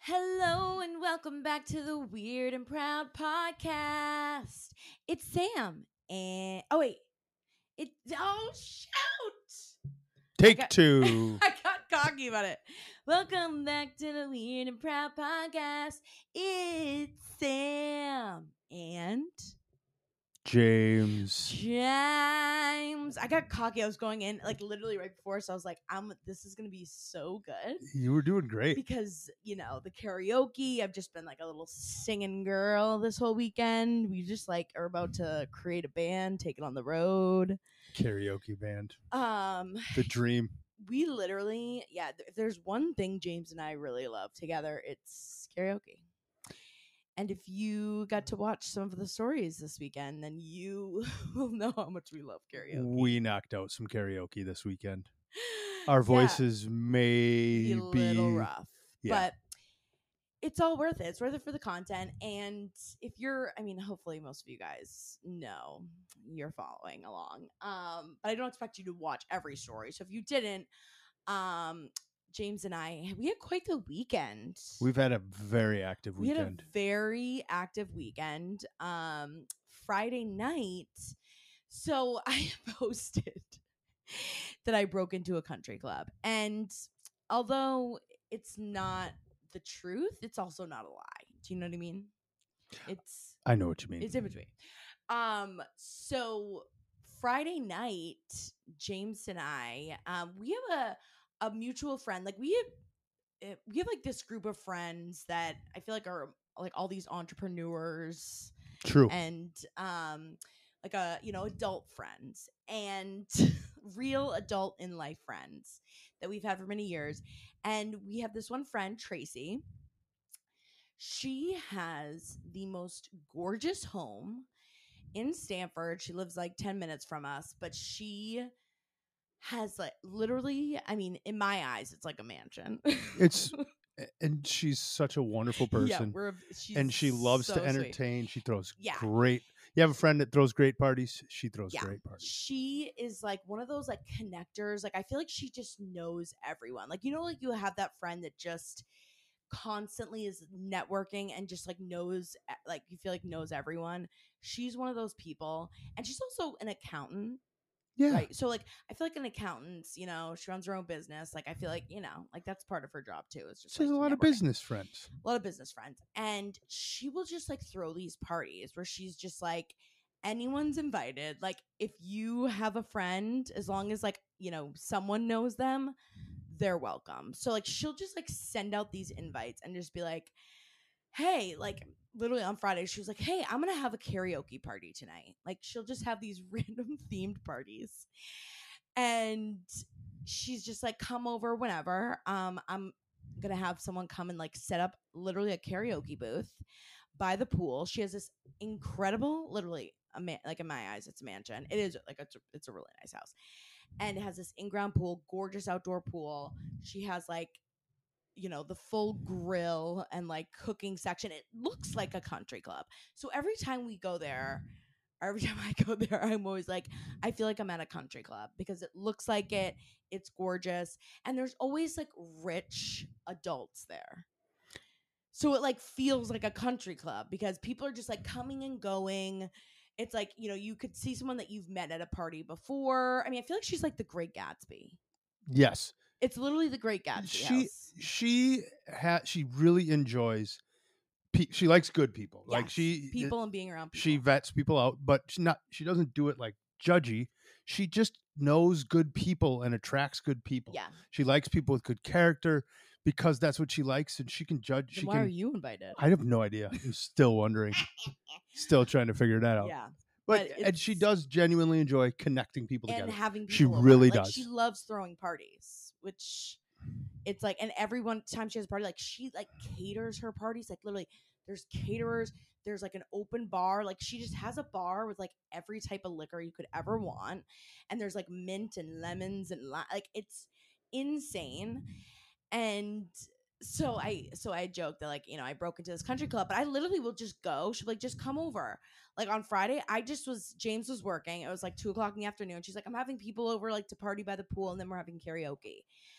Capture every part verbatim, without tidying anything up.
Hello and welcome back to the Weird and Proud podcast. It's Sam and oh wait, it oh shoot! I Take got two. I got cocky about it. Welcome back to the Weird and Proud podcast. It's Sam and James. James. I got cocky. I was going in like literally right before, so I was like, "I'm. This is gonna be so good." You were doing great. Because you know the karaoke, I've just been like a little singing girl this whole weekend. We just like are about to create a band, take it on the road. Karaoke band. Um, The dream. we literally, yeah. th- If there's one thing James and I really love together, it's karaoke. And if you got to watch some of the stories this weekend, then you will know how much we love karaoke. We knocked out some karaoke this weekend. Our Yeah, voices may be a little be rough, yeah. but it's all worth it. It's worth it for the content. And if you're, I mean, hopefully most of you guys know you're following along. Um, but I don't expect you to watch every story. So if you didn't, um, James and I, we had quite the weekend. We've had a very active we had a weekend. very active weekend. Um, Friday night. So I posted that I broke into a country club. And although it's not the truth, it's also not a lie. Do you know what I mean? It's I know what you mean. it's in between. Um, so Friday night, James and I, um, we have a a mutual friend. Like we have eh, we have like this group of friends that I feel like are like all these entrepreneurs True. and um like a you know adult friends and real adult in life friends that we've had for many years. And we have this one friend, Tracy. She has the most gorgeous home in Stanford. She lives like ten minutes from us, but she has like literally, I mean, in my eyes, it's like a mansion. It's and she's such a wonderful person. Yeah, we're she's and she loves so to sweet. entertain. She throws Yeah. great. You have a friend that throws great parties. She throws Yeah. great parties. She is like one of those like connectors. Like I feel like she just knows everyone. Like you know, like you have that friend that just constantly is networking and just like knows e- like you feel like knows everyone. She's one of those people. And she's also an accountant. Yeah. Right. So like I feel like an accountant, you know, she runs her own business. Like I feel like, you know, like that's part of her job too. It's just She has like a lot of networking. business friends. A lot of business friends. And she will just like throw these parties where she's just like, anyone's invited. Like if you have a friend, as long as like, you know, someone knows them, they're welcome. So like she'll just like send out these invites and just be like, hey, like literally on Friday, she was like, hey, I'm gonna have a karaoke party tonight. Like she'll just have these random themed parties. And she's just like, come over whenever. Um, I'm gonna have someone come and like set up literally a karaoke booth by the pool. She has this incredible, literally a man, like in my eyes, it's a mansion. It is like it's a, it's a really nice house, and it has this in-ground pool, gorgeous outdoor pool. She has like you know the full grill and like cooking section. It looks like a country club. So every time we go there, or every time I go there, I'm always like, I feel like I'm at a country club because it looks like it. It's gorgeous, and there's always like rich adults there. So it like feels like a country club because people are just like coming and going. It's like, you know, you could see someone that you've met at a party before. I mean, I feel like she's like the Great Gatsby. Yes. It's literally the Great Gatsby She house. she ha- she really enjoys. Pe- she likes good people. Like Yes, she people and being around people. she vets people out, but she not she doesn't do it like judgy. She just knows good people and attracts good people. Yeah. She likes people with good character because that's what she likes, and she can judge. Then she why can. are you invited? I have no idea. I'm still wondering. Still trying to figure that out. Yeah. But, But and she it's- does genuinely enjoy connecting people and together. having She people over. really Like, does. she loves throwing parties, which it's like, and every one time she has a party, like she like caters her parties. Like literally, there's caterers. There's like an open bar. Like she just has a bar with like every type of liquor you could ever want, and there's like mint and lemons and li- like it's insane. And so I so I joked that like you know I broke into this country club, but I literally will just go. She'll be like, just come over. Like on Friday, I just was James was working. It was like two o'clock in the afternoon. She's like, I'm having people over like to party by the pool, and then we're having karaoke.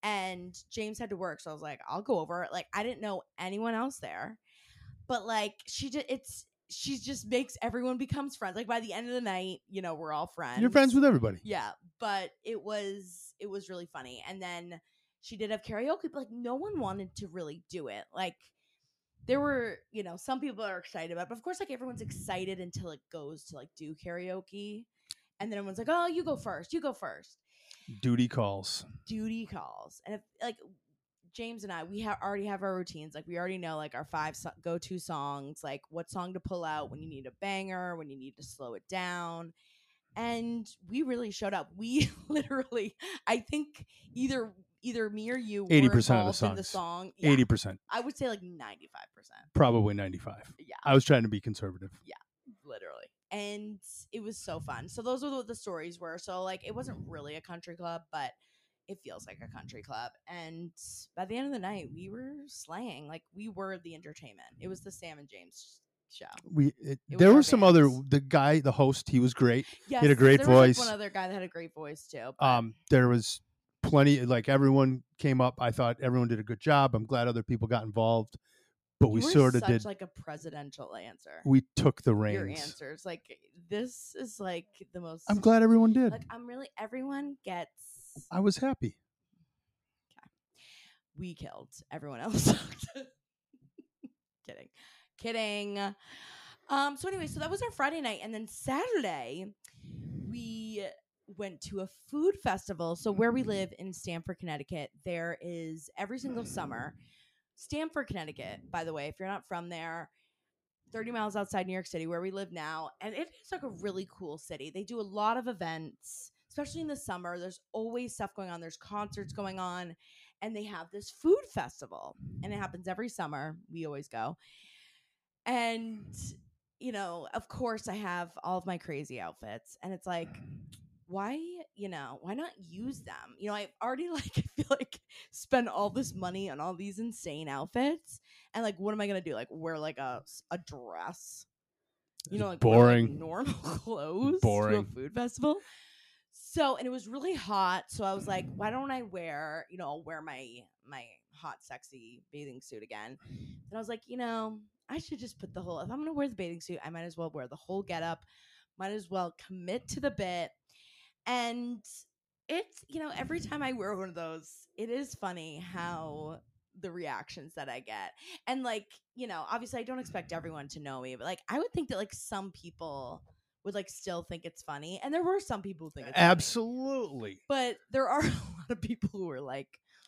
and James had to work, so I was like, I'll go over. Like, I didn't know anyone else there, but like she just it's she just makes everyone becomes friends. Like by the end of the night, you know, we're all friends. You're friends with everybody. Yeah, but it was it was really funny. And then she did have karaoke, but like no one wanted to really do it. Like there were, you know, some people are excited about it, but of course, like everyone's excited until it goes to like do karaoke. And then everyone's like, oh, you go first, you go first. Duty calls. Duty calls. And if like James and I, we have already have our routines. Like we already know like our five so- go-to songs, like what song to pull out when you need a banger, when you need to slow it down. And we really showed up. We literally, I think either either me or you eighty were percent of the involved in songs. the song. Yeah, eighty percent. I would say like ninety-five percent. Probably ninety-five. Yeah. I was trying to be conservative. Yeah, literally. And it was so fun. So those were what the stories were. So like it wasn't really a country club, but it feels like a country club. And by the end of the night, we were slaying. Like we were the entertainment. It was the Sam and James show. We it, It there was our was some other bands. the guy, the host, he was great. Yes, he had a great there voice. Was like one other guy that had a great voice too. But Um, there was plenty. Like everyone came up. I thought everyone did a good job. I'm glad other people got involved. But we you were sort of such did. like a presidential answer. We took the Your reins. answers, like this, is like the most. I'm glad everyone did. Like I'm really everyone gets. I was happy. We killed. Everyone else. Kidding. Kidding. Um, so anyway, so that was our Friday night. And then Saturday, we went to a food festival. So where we live in Stamford, Connecticut, there is every single summer. Stamford, Connecticut, by the way, if you're not from there, thirty miles outside New York City, where we live now. And it is like a really cool city. They do a lot of events, especially in the summer. There's always stuff going on. There's concerts going on. And they have this food festival, and it happens every summer. We always go. And, you know, of course, I have all of my crazy outfits. And it's like, why, you know, why not use them? You know, I've already, like, I feel like spend all this money on all these insane outfits. And, like, what am I going to do? Like, wear, like, a, a dress? You know, like, boring. Wear, like, normal clothes Boring. to a food festival? So, and it was really hot. So I was like, why don't I wear, you know, I'll wear my, my hot, sexy bathing suit again. And I was like, you know, I should just put the whole, if I'm going to wear the bathing suit, I might as well wear the whole getup. Might as well commit to the bit. And it's, you know, every time I wear one of those, it is funny how the reactions that I get. And like, you know, obviously I don't expect everyone to know me, but like, I would think that like some people would like still think it's funny, and there were some people who think it's Absolutely. funny. But there are a lot of people who are like,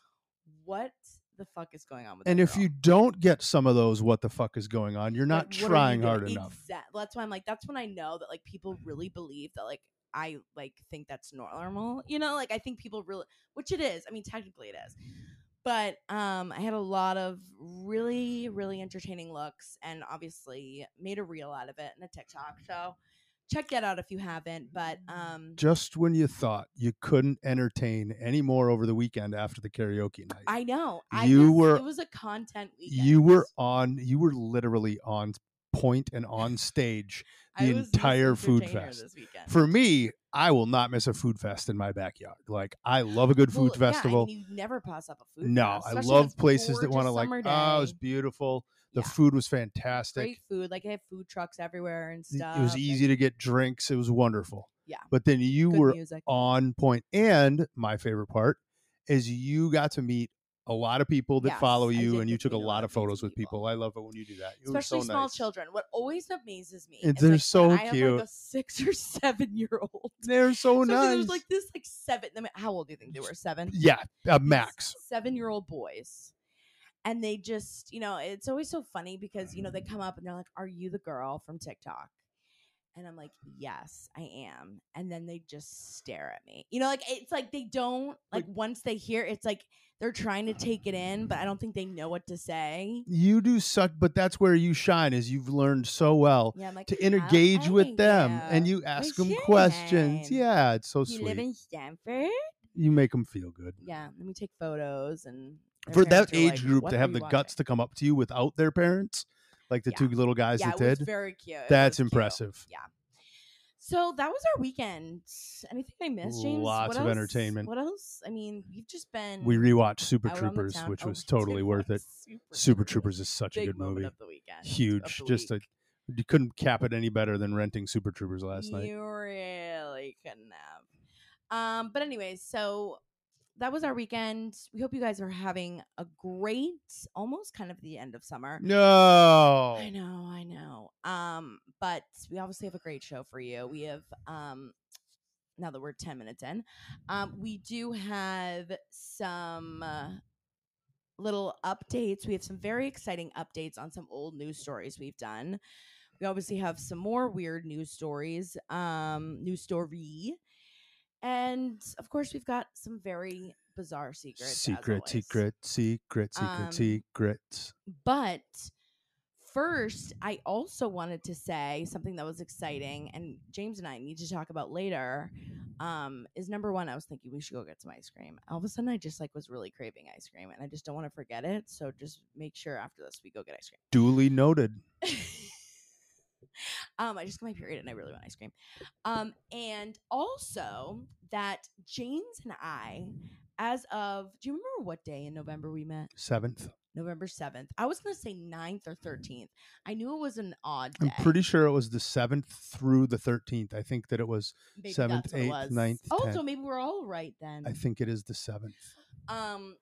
what the fuck is going on with and that if girl? you don't get some of those what the fuck is going on, you're not Like, what are you trying doing? hard enough. Exactly. That's why I'm like, that's when I know that like people really believe that like I like think that's normal, you know, like I think people really, which it is, I mean technically it is, but um I had a lot of really really entertaining looks, and obviously made a reel out of it and a TikTok, so check that out if you haven't. But um Just when you thought you couldn't entertain any more over the weekend after the karaoke night, I know I You was, were- it was a content weekend. you were on you were literally on point and on stage I the was entire Miss food Entertainer fest. this weekend. For me, I will not miss a food fest in my backyard. Like, I love a good food Well, festival. Yeah, I mean, you never pass up a food No, fest, I especially when love it's places that want to gorgeous like, summer oh, it was day. beautiful. The Yeah. food was fantastic. Great food. Like, they have food trucks everywhere and Th- stuff. It was easy and to get drinks. It was wonderful. Yeah. But then you good were music. on point. And my favorite part is you got to meet a lot of people that Yes, follow I you, did and you get to took a meet a lot lot of of amazing photos with people. people. I love it when you do that. It Especially was so small nice. children. What always amazes me It's- is they're like, so when I have like cute. a six or seven year old. They're so Especially nice. There's like this like seven. I mean, how old do you think they were? Seven. yeah, uh, max. Seven year old boys. And they just, you know, it's always so funny because, you know, they come up and they're like, are you the girl from TikTok? And I'm like, yes, I am. And then they just stare at me. You know, like, it's like they don't, like, once they hear, it's like they're trying to take it in, but I don't think they know what to say. You do such, but that's where you shine, is you've learned so well Yeah, I'm like, to "How engage with are them, you? and you ask What's them your questions. name? Yeah, it's so You sweet. live in Stanford? You make them feel good. Yeah, let me take photos. And their For that parents are age like, group "What to are have you the watching?" guts to come up to you without their parents, like the Yeah. two little guys Yeah, that it was did, very cute. It that's was cute. impressive. Yeah. So that was our weekend. Anything I missed, James? Lots what of else? entertainment. What else? I mean, we've just been. We rewatched Super out on the Troopers, town. which Oh, was we totally did worth watch it. Super, Super Troopers. Troopers is such a Big good moment movie. of the weekend. Of Huge. the Just week. a you couldn't cap it any better than renting Super Troopers last you night. You really couldn't have. Um, but anyways, so that was our weekend. We hope you guys are having a great, almost kind of the end of summer. No. I know, I know. Um, but we obviously have a great show for you. We have um now that we're ten minutes in, um, we do have some uh, little updates. We have some very exciting updates on some old news stories we've done. We obviously have some more weird news stories, um, news story. And of course, we've got some very bizarre secrets. Secret, as secret, secret, secret, Um, secrets. But first, I also wanted to say something that was exciting, and James and I need to talk about later. Um, is number one, I was thinking we should go get some ice cream. All of a sudden, I just like was really craving ice cream, and I just don't want to forget it. So just make sure after this we go get ice cream. Duly noted. um, I just got my period, and I really want ice cream. Um, and also that James and I, as of, do you remember what day in November we met? Seventh. November seventh. I was going to say ninth or thirteenth. I knew it was an odd day. I'm pretty sure it was the seventh through the thirteenth. I think that it was Maybe seventh, that's what it eighth, was. ninth, Oh, tenth. so maybe we're all right then. I think it is the seventh. Um,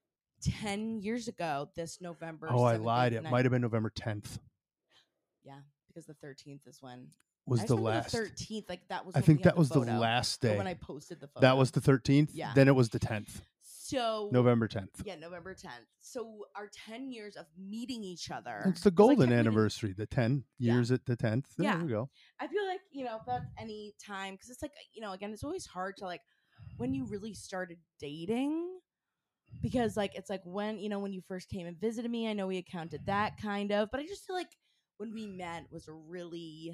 ten years ago, this November. Oh, I seventh, lied. eighth, It ninth. might have been November tenth. Yeah, because the thirteenth is when Was I the remember last. The thirteenth, like that was. I when think we had that was the photo, last or day. when I posted the photo. That was the thirteenth. Yeah. Then it was the tenth. So November tenth. Yeah, November tenth. So our ten years of meeting each other. It's the 'cause I golden kept meeting- anniversary. The ten Yeah. years at the tenth. There Yeah. we go. I feel like, you know, if that's any time, because it's like, you know, again, it's always hard to like when you really started dating, because like it's like when, you know, when you first came and visited me, I know we accounted that kind of, but I just feel like when we met was a really,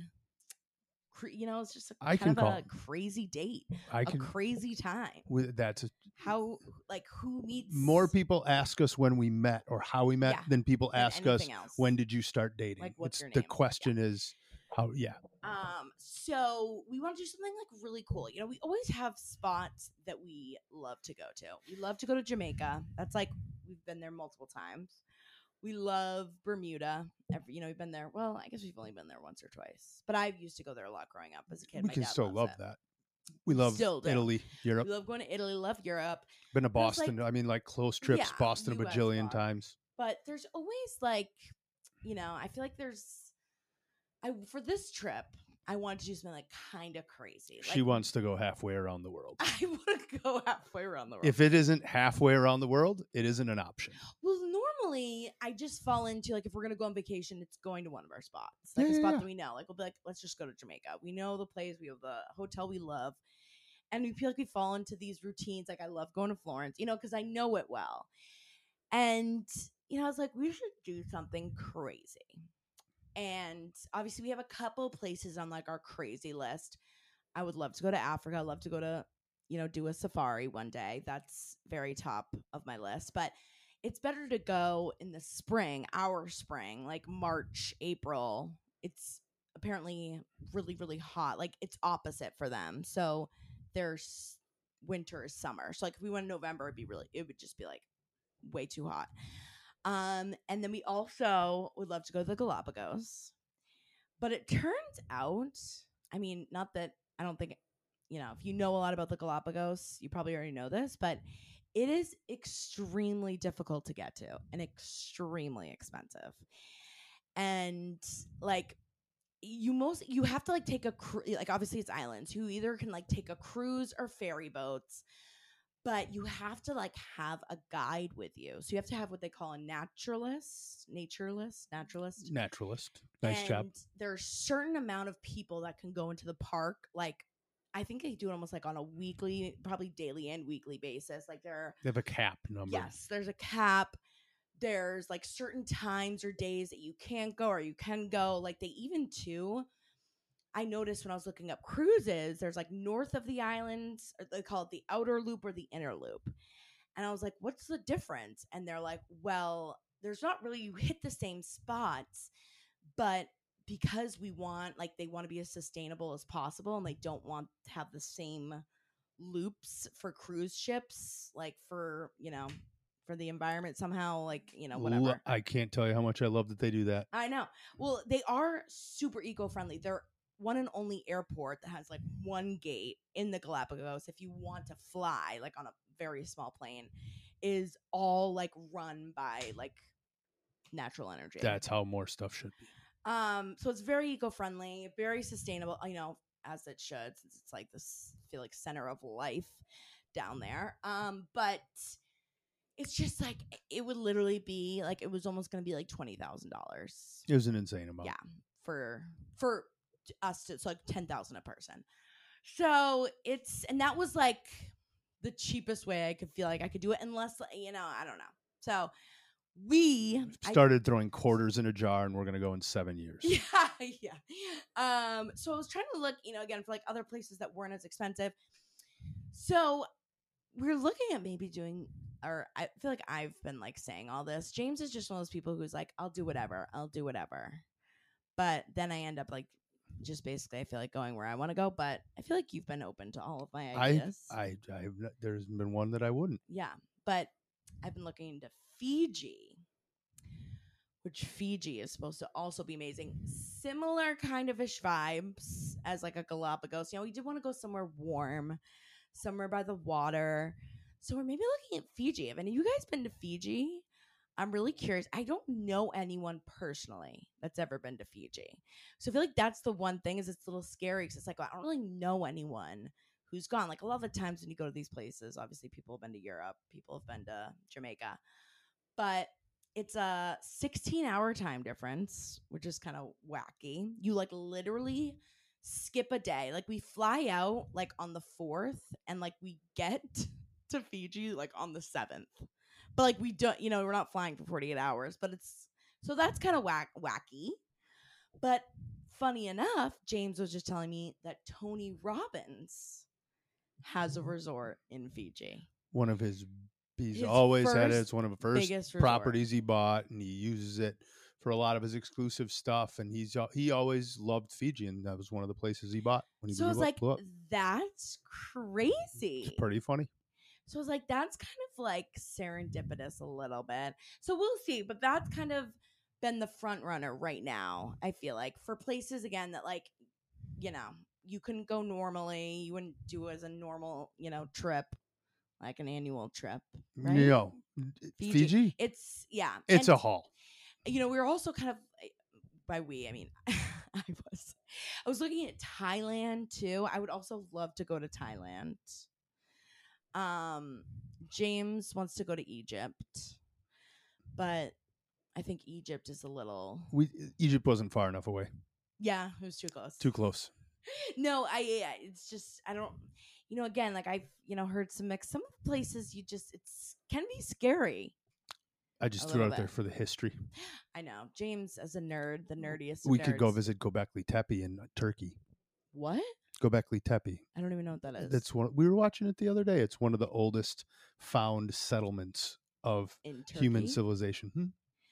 cr- you know, it's just a, I kind can of call. a crazy date, I a can. crazy time. With, that's a, How, like, who meets more people ask us when we met or how we met Yeah, than people than ask us anything else. when did you start dating. Like, what's it's your the name? question is how. Yeah. Um, so we want to do something like really cool. You know, we always have spots that we love to go to. We love to go to Jamaica. That's like we've been there multiple times. We love Bermuda. Every, you know, we've been there. Well, I guess we've only been there once or twice, but I used to go there a lot growing up as a kid. We My can dad still loves love it. that. We love Still do. Italy, Europe. We love going to Italy. Love Europe. Been to But it's like- Boston. I mean, like close trips. Yeah, Boston a U S bajillion far. times. But there's always like, you know, I feel like there's, I for this trip, I wanted to do something like kind of crazy. She Like, wants to go halfway around the world. I want to go halfway around the world. If it isn't halfway around the world, it isn't an option. Well, normally I just fall into like if we're gonna go on vacation, it's going to one of our spots, like Yeah, a yeah, spot yeah. that we know. Like we'll be like, let's just go to Jamaica. We know the place, we have the hotel we love, and we feel like we fall into these routines. Like I love going to Florence, you know, because I know it well. And you know, I was like, we should do something crazy. And obviously, we have a couple places on like our crazy list. I would love to go to Africa. I'd love to go to, you know, do a safari one day. That's very top of my list. But it's better to go in the spring, our spring, like March, April. It's apparently really, really hot. Like it's opposite for them. So there's winter is summer. So like if we went in November, it'd be really, it would just be like way too hot. Um, and then we also would love to go to the Galapagos. But it turns out, I mean, not that I don't think, you know, if you know a lot about the Galapagos, you probably already know this, but it is extremely difficult to get to and extremely expensive. And like, you most, you have to like take a, cru- like, obviously it's islands. You either can like take a cruise or ferry boats, but you have to like have a guide with you. So you have to have what they call a naturalist, naturalist, naturalist. Naturalist. Nice and job. There's a certain amount of people that can go into the park. Like, I think they do it almost like on a weekly, probably daily and weekly basis. Like there, They have a cap number. yes, there's a cap. There's like certain times or days that you can't go or you can go. Like they even too, I noticed when I was looking up cruises, there's like north of the islands, or they call it the outer loop or the inner loop. And I was like, what's the difference? And they're like, well, there's not really, you hit the same spots, but because we want, like, they want to be as sustainable as possible, and they don't want to have the same loops for cruise ships, like for, you know, for the environment somehow, like, you know, Lo- whatever. I can't tell you how much I love that they do that. I know. Well, they are super eco-friendly. They're one and only airport that has like one gate in the Galapagos. If you want to fly like on a very small plane, is all like run by like natural energy. That's how more stuff should be. Um, so it's very eco-friendly, very sustainable, you know, as it should, since it's like this, I feel like, center of life down there. Um, but it's just like it would literally be like it was almost going to be like twenty thousand dollars. It was an insane amount. Yeah, for for us to, it's like ten thousand a person. So it's, and that was like the cheapest way I could feel like I could do it, unless, you know, I don't know. So we started I, throwing quarters in a jar, and we're gonna go in seven years. Yeah, yeah. Um, so I was trying to look, you know, again for like other places that weren't as expensive. So we're looking at maybe doing, or I feel like I've been like saying all this. James is just one of those people who's like, I'll do whatever, I'll do whatever. But then I end up like just basically, I feel like going where I want to go. But I feel like you've been open to all of my ideas. I, I, I, there's been one that I wouldn't. Yeah, but I've been looking into Fiji, which Fiji is supposed to also be amazing. Similar kind of ish vibes as like a Galapagos. You know, we did want to go somewhere warm, somewhere by the water. So we're maybe looking at Fiji. Have any of you guys been to Fiji? I'm really curious. I don't know anyone personally that's ever been to Fiji. So I feel like that's the one thing, is it's a little scary because it's like, well, I don't really know anyone who's gone. Like a lot of the times when you go to these places, obviously people have been to Europe, people have been to Jamaica, but it's a sixteen hour time difference, which is kind of wacky. You like literally skip a day. Like we fly out like on the fourth, and like we get to Fiji like on the seventh. But like we don't, you know, we're not flying for forty-eight hours, but it's, so that's kind of whack, wacky. But funny enough, James was just telling me that Tony Robbins has a resort in Fiji. One of his, he's His always had it. It's one of the first biggest properties he bought, and he uses it for a lot of his exclusive stuff. And he's he always loved Fiji, and that was one of the places he bought when he So I was blew like, up. that's crazy. It's pretty funny. So I was like, that's kind of like serendipitous a little bit. So we'll see. But that's kind of been the front runner right now, I feel like, for places, again, that like, you know, you couldn't go normally. You wouldn't do as a normal, you know, trip, like an annual trip. Right? No. Fiji? Fiji? It's, yeah. It's and, a haul. You know, we were also kind of, by we, I mean, I was, I was looking at Thailand too. I would also love to go to Thailand. Um, James wants to go to Egypt, but I think Egypt is a little. We Egypt wasn't far enough away. Yeah, it was too close. Too close. No, I. It's just I don't. You know, again, like I've you know heard some mixed. Some places you just it's can be scary. I just threw it out bit. there for the history. I know, James, as a nerd, the nerdiest. Of we nerds. could go visit Göbekli Tepe in Turkey. What? Göbekli Tepe. I don't even know what that is. That's one. We were watching it the other day. It's one of the oldest found settlements of human civilization. Hmm?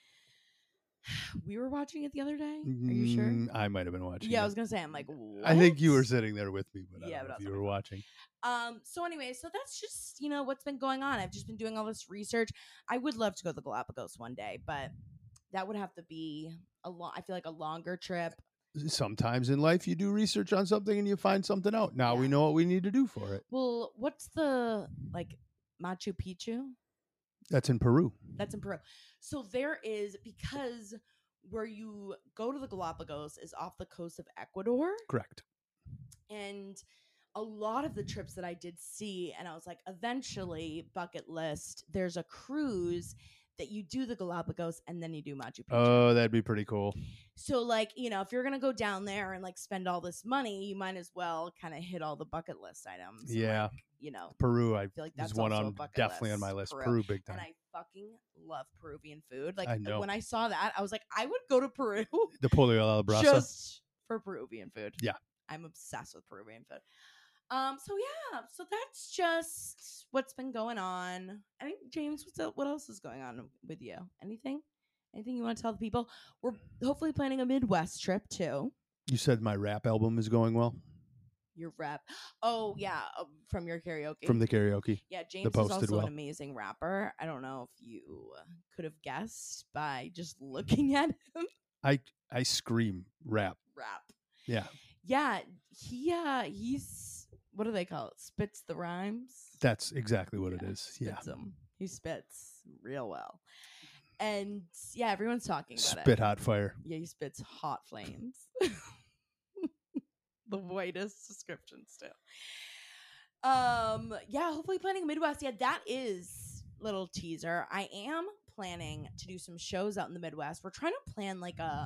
We were watching it the other day. Are you sure? Mm, I might have been watching. Yeah, it. I was gonna say. I'm like, what? I think you were sitting there with me, but I yeah, don't know but if you were watching. Um. So anyway, so that's just you know what's been going on. I've just been doing all this research. I would love to go to the Galapagos one day, but that would have to be a long. I feel like a longer trip. Sometimes in life you do research on something and you find something out. Now yeah. we know what we need to do for it. Well, what's the like Machu Picchu? That's in Peru. That's in Peru. So there is, because where you go to the Galapagos is off the coast of Ecuador. Correct. And a lot of the trips that I did see, and I was like, eventually, bucket list, there's a cruise that you do the Galapagos and then you do Machu Picchu. Oh, that'd be pretty cool. So, like, you know, if you're going to go down there and, like, spend all this money, you might as well kind of hit all the bucket list items. Yeah. Like, you know. Peru, I feel like that's one on definitely list. on my list. Peru. Peru, big time. And I fucking love Peruvian food. Like, I know. when I saw that, I was like, I would go to Peru. The pollo a la brasa. Just for Peruvian food. Yeah. I'm obsessed with Peruvian food. Um. So yeah. So that's just what's been going on. I think James, what's up? What else is going on with you? Anything? Anything you want to tell the people? We're hopefully planning a Midwest trip too. You said my rap album is going well Your rap. Oh yeah, uh, from your karaoke. from the karaoke. Yeah, James is posted also well. an amazing rapper. I don't know if you could have guessed by just looking at him. I I scream rap. Rap. Yeah. Yeah, he uh he's what do they call it? Spits the rhymes. That's exactly what Yeah, it is. Spits Yeah. them. He spits real well. And yeah, everyone's talking about Spit it. hot fire. Yeah, he spits hot flames. The whitest descriptions too. Um, yeah, hopefully planning Midwest. Yeah, that is little teaser. I am planning to do some shows out in the Midwest. We're trying to plan like a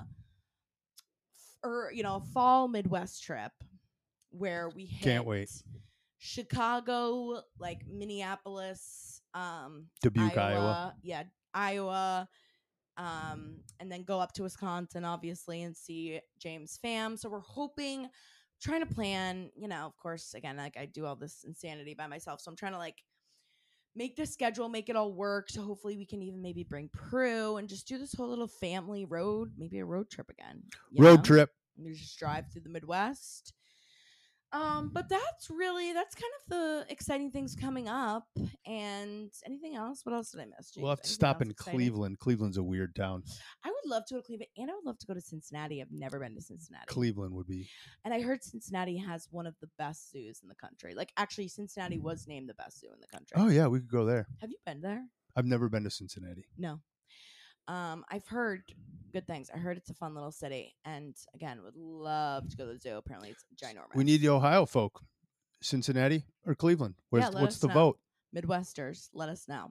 or you know, a fall Midwest trip where we hit Can't wait. Chicago, like Minneapolis, um, Dubuque, Iowa, Iowa. yeah, Iowa, um, and then go up to Wisconsin, obviously, and see James Fam. So we're hoping, trying to plan, you know, of course, again, like I do all this insanity by myself, so I'm trying to like make the schedule, make it all work. So hopefully we can even maybe bring Prue and just do this whole little family road, maybe a road trip again. you Road know? trip. We just drive through the Midwest. Um, but that's really that's kind of the exciting things coming up. And anything else? What else did I miss? James? We'll have to Anything stop else in exciting? Cleveland. Cleveland's a weird town. I would love to go to Cleveland, and I would love to go to Cincinnati. I've never been to Cincinnati. Cleveland would be. And I heard Cincinnati has one of the best zoos in the country. Like, actually, Cincinnati was named the best zoo in the country. Oh yeah, we could go there. Have you been there? I've never been to Cincinnati. No. Um, I've heard good things. I heard it's a fun little city, and again, would love to go to the zoo. Apparently, it's ginormous. We need the Ohio folk. Cincinnati or Cleveland? Where's, Yeah, let what's us the know. vote? Midwesters, let us know.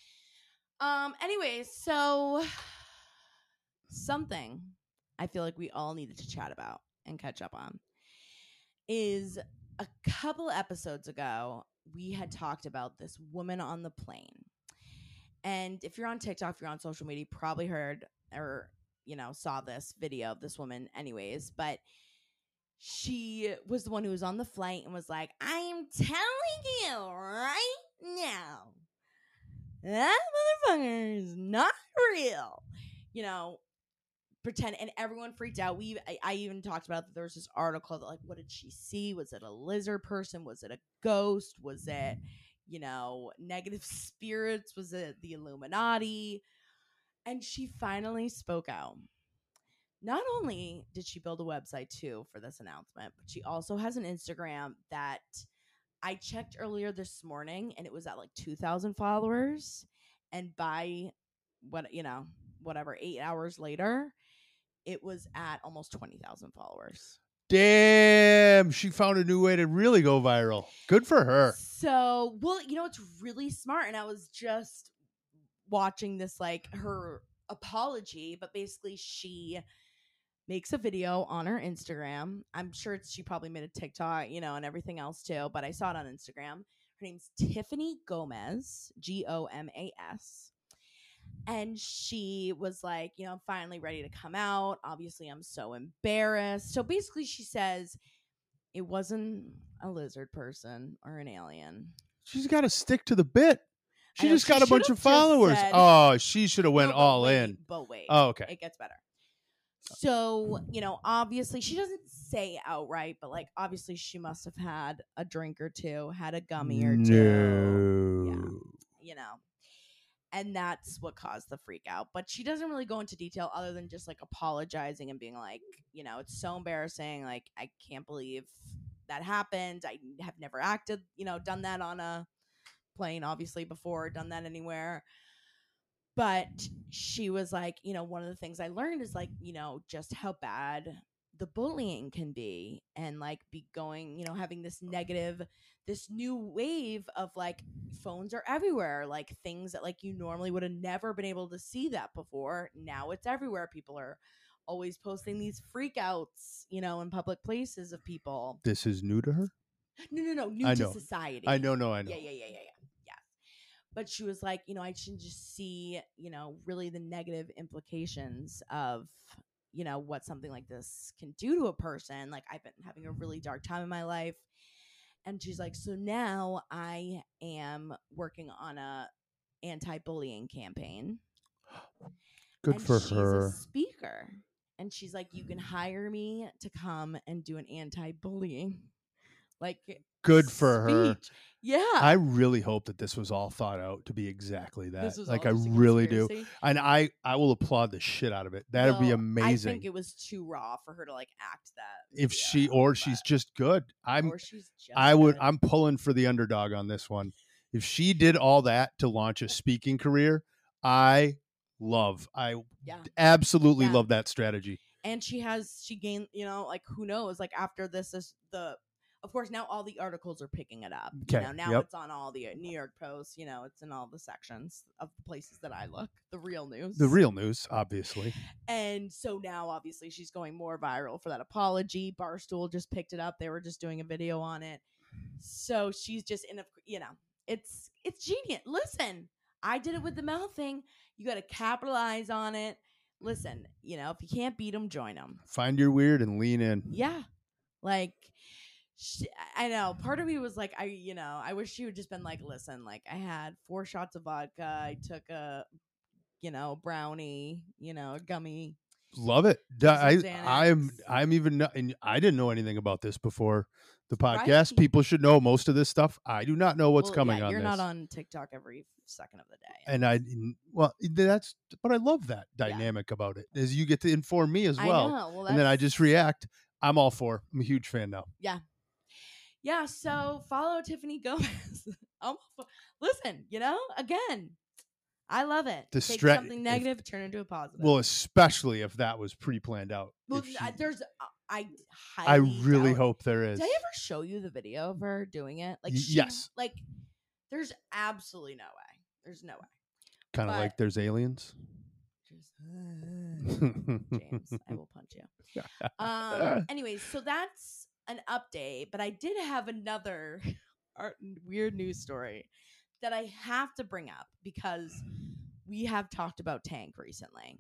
Um. Anyways, so something I feel like we all needed to chat about and catch up on is a couple episodes ago we had talked about this woman on the plane. And if you're on TikTok, if you're on social media, you probably heard or, you know, saw this video of this woman anyways. But she was the one who was on the flight and was like, I am telling you right now, that motherfucker is not real. You know, pretend, and everyone freaked out. We, I, I even talked about that there was this article that, like, what did she see? Was it a lizard person? Was it a ghost? Was it, you know, negative spirits? Was it the Illuminati? And she finally spoke out. Not only did she build a website too for this announcement, but she also has an Instagram that I checked earlier this morning and it was at like two thousand followers. And by what, you know, whatever, eight hours later, it was at almost twenty thousand followers. Damn, she found a new way to really go viral. Good for her. So, well, you know, it's really smart. And I was just watching this, like her apology, but basically she makes a video on her Instagram. I'm sure it's, she probably made a TikTok, you know, and everything else too, but I saw it on Instagram. Her name's Tiffany Gomez, G O M A S. And she was like, you know, I'm finally ready to come out. Obviously, I'm so embarrassed. So basically, she says it wasn't a lizard person or an alien. She's got to stick to the bit. She know, just she got a bunch should've of followers. just said- Oh, she should have went No, but all wait, in. But wait. Oh, okay. It gets better. So, you know, obviously she doesn't say outright, but like obviously she must have had a drink or two, had a gummy or two. No. Yeah. You know. And that's what caused the freak out. But she doesn't really go into detail other than just like apologizing and being like, you know, it's so embarrassing. Like, I can't believe that happened. I have never acted, you know, done that on a plane, obviously, before, done that anywhere. But she was like, you know, one of the things I learned is like, you know, just how bad the bullying can be and like be going, you know, having this negative, this new wave of like phones are everywhere, like things that like you normally would have never been able to see that before. Now it's everywhere. People are always posting these freakouts, you know, in public places of people. This is new to her? No, no, no. New I to know. society. I know, no, I know. Yeah, yeah, yeah, yeah, yeah. But she was like, you know, I should just see, you know, really the negative implications of, you know, what something like this can do to a person. Like, I've been having a really dark time in my life. And she's like, so now I am working on a anti-bullying campaign. Good and for she's a her. speaker. And she's like, you can hire me to come and do an anti-bullying like Good for her. speech. Yeah. I really hope that this was all thought out to be exactly that. This was Like all I just a really do. conspiracy. And I I will applaud the shit out of it. That'd be Well, amazing. I think it was too raw for her to like act that. if video she out, or but- she's just good. I'm or she's just I would good. I'm pulling for the underdog on this one. If she did all that to launch a speaking career, I love. I yeah. absolutely Yeah. love that strategy. And she has she gained, you know, like who knows, like after this is the of course now all the articles are picking it up. You Okay, know, now yep. it's on all the New York Post, you know, it's in all the sections of the places that I look, the real news. The real news, obviously. And so now obviously she's going more viral for that apology. Barstool just picked it up. They were just doing a video on it. So she's just in a, you know, it's it's genius. Listen, I did it with the mouth thing. You got to capitalize on it. Listen, you know, if you can't beat them, join them. Find your weird and lean in. Yeah. Like, she, I know. Part of me was like, I, you know, I wish she would just been like, listen, like, I had four shots of vodka. I took a, you know, brownie, you know, a gummy. Love it. Some I, Xanax. I'm I'm even not, and I didn't know anything about this before the podcast. Right? People should know most of this stuff. I do not know what's Well, coming yeah, on you're this. not on TikTok every second of the day. And I well that's but I love that dynamic about it is you get to inform me as well, I know. Well, and then I that's- just react. I'm all for. I'm a huge fan now. Yeah, so follow Tiffany Gomez. I'm, listen, you know, again, I love it. The Take stra- something negative, turn it into a positive. Well, especially if that was pre-planned out. Well, If she- I- there's, uh, I I highly really doubt- hope there is. Did I ever show you the video of her doing it? Like, Y- she, yes. Like, there's absolutely no way. There's no way. Kind of but- like there's aliens. Just, James, I will punch you. Um. Anyways, so that's an update, but I did have another art- weird news story that I have to bring up because we have talked about Tank recently,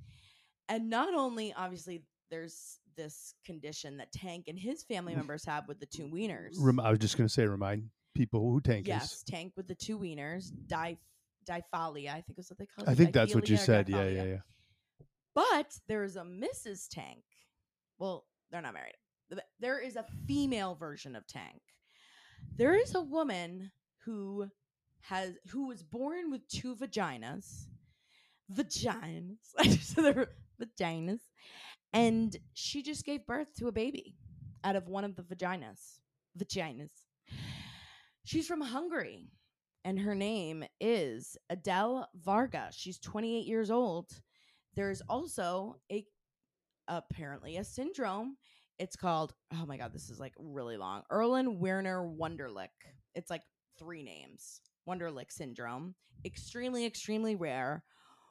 and not only obviously there's this condition that Tank and his family members have with the two wieners. Rem- I was just gonna say, remind people who Tank yes, is. Tank with the two wieners, di- diphalia, I think is what they call it. I think that's what you Diphilia or said. Yeah, diphalia. yeah, yeah. But there is a Missus Tank. Well, they're not married. Th- There is a female version of Tank. There is a woman who has who was born with two vaginas. Vaginas. I just said they were vaginas. And she just gave birth to a baby out of one of the vaginas. Vaginas. She's from Hungary. And her name is Adele Varga. She's twenty-eight years old. There's also a apparently a syndrome. It's called, oh my god, this is like really long. Erlen Werner Wunderlich. It's like three names. Wunderlich syndrome. Extremely, extremely rare,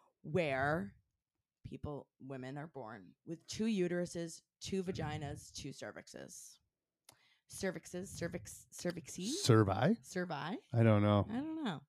where people, women are born with two uteruses, two vaginas, two cervixes. Cervixes, cervix, cervixes, Cervi? cervi. I don't know. I don't know.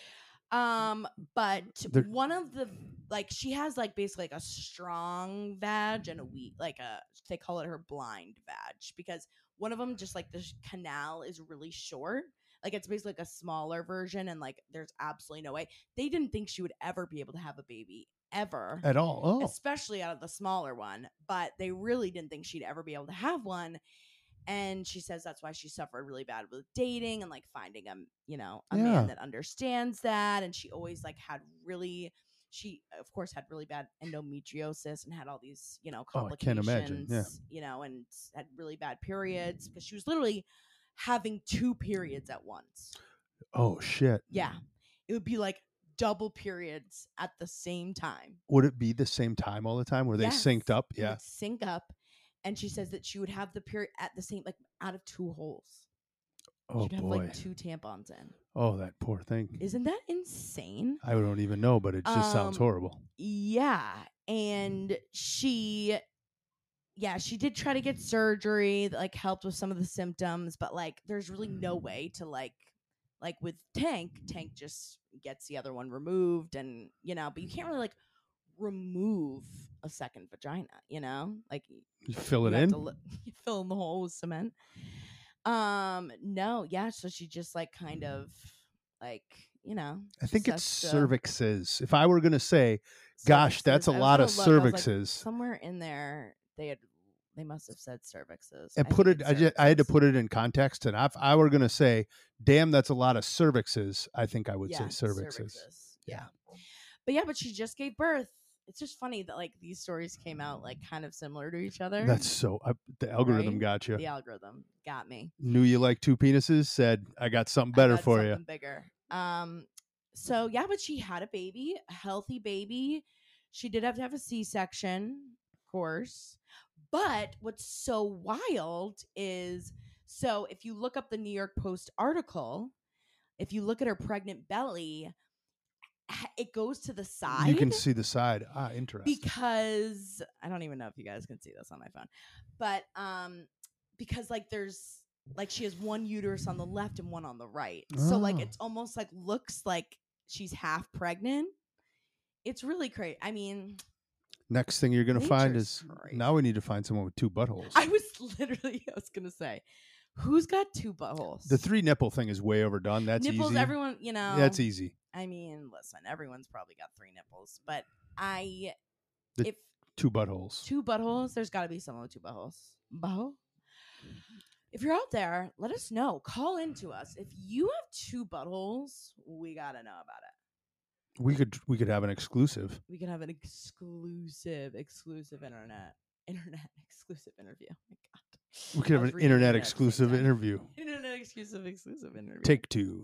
Um, but There- one of the like she has like basically like a strong vag and a weak like a they call it her blind vag because one of them just like the sh- canal is really short. Like it's basically like a smaller version and like there's absolutely no way. They didn't think she would ever be able to have a baby ever. At all. Oh. Especially out of the smaller one, but they really didn't think she'd ever be able to have one. And she says that's why she suffered really bad with dating and like finding a you know a Yeah. man that understands that. And she always like had really she of course had really bad endometriosis and had all these you know Oh, I complications. can't imagine, yeah. You know, and had really bad periods because she was literally having two periods at once. Oh shit. Yeah, it would be like double periods at the same time. Would it be the same time all the time? Were they Yes, synced up? it Yeah. would sync up. And she says that she would have the period at the same, like out of two holes. Oh She'd have boy. like two tampons in. Oh, that poor thing. Isn't that insane? I don't even know, but it just sounds Um, horrible. Yeah. And she, yeah, she did try to get surgery that like helped with some of the symptoms, but like there's really no way to like, like with Tank, Tank just gets the other one removed and, you know, but you can't really like remove a second vagina, you know? Like You fill it you have in. to li- you fill in the hole with cement. Um, no, yeah. So she just like kind of like you know. I think just it's has to- cervixes. If I were going to say, gosh, that's a cervixes. I was lot of gonna look, I was like, cervixes. somewhere in there, they had they must have said cervixes. And I put think it, it's I, just, I had to cervixes. put it in context. And if I were going to say, damn, that's a lot of cervixes, I think I would yeah, say cervixes. Yeah. Yeah. But yeah, but she just gave birth. It's just funny that like these stories came out like kind of similar to each other. That's so, I, the algorithm Right? got you. The algorithm got me. Knew you like two penises, said, I got something I better got for something you. bigger. Um, so yeah, but she had a baby, a healthy baby. She did have to have a C-section, of course. But what's so wild is, so if you look up the New York Post article, if you look at her pregnant belly, h- it goes to the side. You can see the side. Ah, interesting. because I don't even know if you guys can see this on my phone, but um, because like there's like she has one uterus on the left and one on the right, so like Oh. it's almost like looks like she's half pregnant. It's really crazy. I mean, Next thing you're going to find Nature's is crazy. now we need to find someone with two buttholes. I was literally I was gonna say, who's got two buttholes? The three nipple thing is way overdone. That's nipples. easy. Everyone, you know, That's easy. I mean, listen, everyone's probably got three nipples, but I, The if Two buttholes. two buttholes, there's got to be someone with two buttholes. Butthole? If you're out there, let us know. Call into us. If you have two buttholes, we got to know about it. We could we could have an exclusive. We can have an exclusive, exclusive internet, internet exclusive interview. Oh my God. We could I have was an reading internet it at the same exclusive time. interview. Internet exclusive, exclusive interview. Take two.